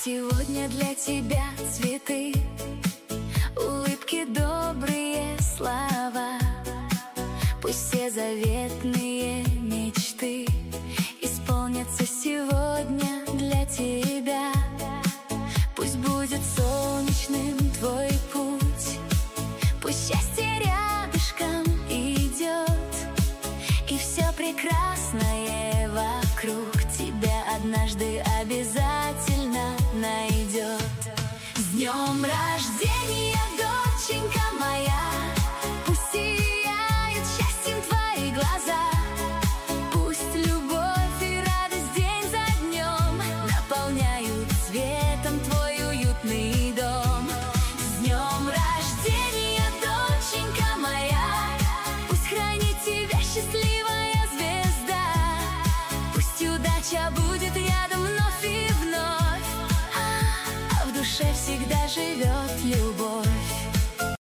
Сегодня для тебя цветы, улыбки, добрые слова. Пусть все заветные мечты исполнятся сегодня для тебя. Пусть будет солнечным твой путь, пусть счастье рядышком идет, и все прекрасное вокруг тебя однажды обязательно найдет. С днем рождения, доченька моя! Пусть сияют счастьем твои глаза, пусть любовь и радость день за днем наполняют светом твой уютный дом. С днем рождения, доченька моя! Пусть хранит тебя счастливая звезда, пусть удача будет рядом вновь и вновь, а в душе всегда живет любовь.